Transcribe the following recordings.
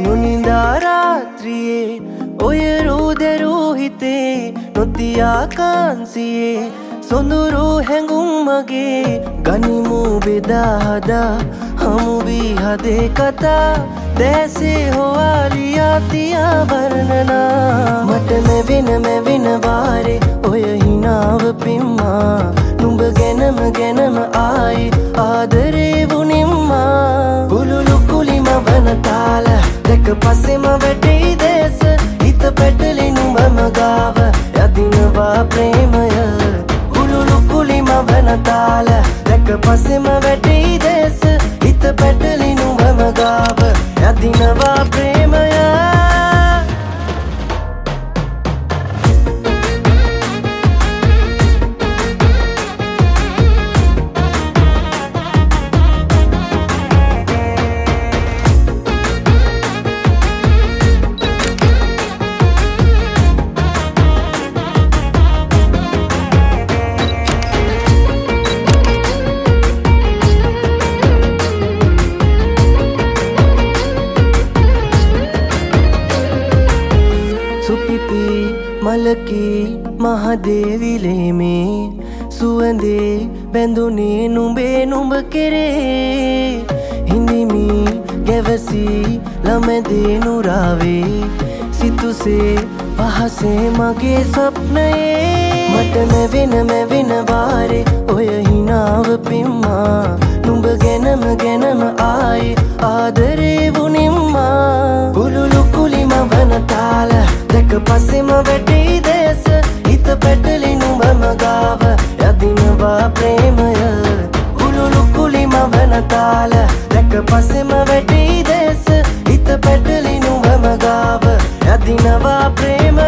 නොනිදා රාත්‍රියේ ඔය රෝදරෝ හිතේ නොතියා කාන්සියේ සොඳුරු හැඟුම් මගේ ගනිමු බෙදා හදා හමු වී හදේ කතා දැසේ හොවාලියා තියා වර්ණනා මට මැවෙන වාරේ ඔය හිනාව පිම්මා නුඹ ගැනම ආයි ආදරේ වුනිම්මා කුළුළු කුලිම වන තාල දැක පස්සෙම වැටෙයි දේශ හිත පැටලි නුඹම ගාව යදිනවා ප්‍රේමය කුළුළු කුලිම වන තාල දැක පස්සෙම වැටෙයි දේශ හිත පැටලි නුඹම ගාව යදිනවා ප්‍රේමය මලකී මහදේවිලේ මේ සුවඳේ බැඳුනේ නුඹේ නුඹ කෙරේ හිඳිමි ගැවසී ළමැදේ නුරාවේ සිතුසේ පහසේ මගේ ස්වප්නයේ මට මැවෙන වාරේ ඔය හිනාව පිම්මා නුඹ ගැනම ආයි ආදරේ වුනිම්මා කුළුළු කුලිම වන තාල දැක පස්සෙම වැටෙයි දේශ හිත පැටලි නුඹම ගාව යදිනවා ප්‍රේමය කුළුළු කුලිම වන තාල දැක පස්සෙම වැටෙයි දේශ හිත පැටලි නුඹම ගාව යදිනවා ප්‍රේමය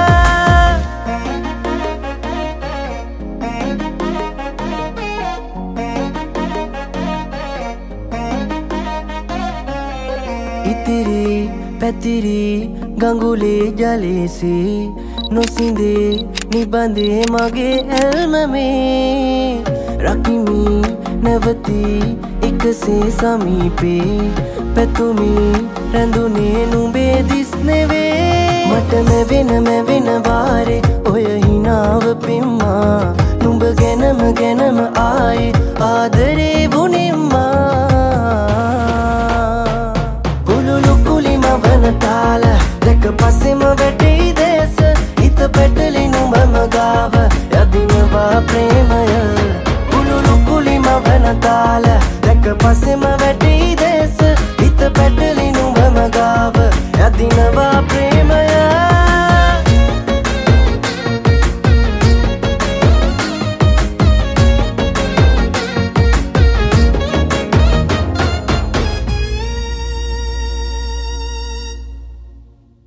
ඉතිරි පැතිරි ගඟුලේ ජලයේසේ නොසිඳේ නිබඳේ මගේ ඇල්මමේ රකිමි නැවති එකසේ සමීපේ පැතුමි රැඳුනේ නුඹේ දිස් නෙවේ මට මැවෙන වාරේ ඔය හිනාව පිම්මා නුඹ ගැනම ආයි ආදරේ වුනිම්මා කුළුළු කුලිම වන තාල දැක පස්සෙම වැටෙයි දේශ හිත පැටලි නුඹම ගාව යදිනවා ප්‍රේමය කුළුළු කුලිම වන තාල දැක පස්සෙම වැටෙයි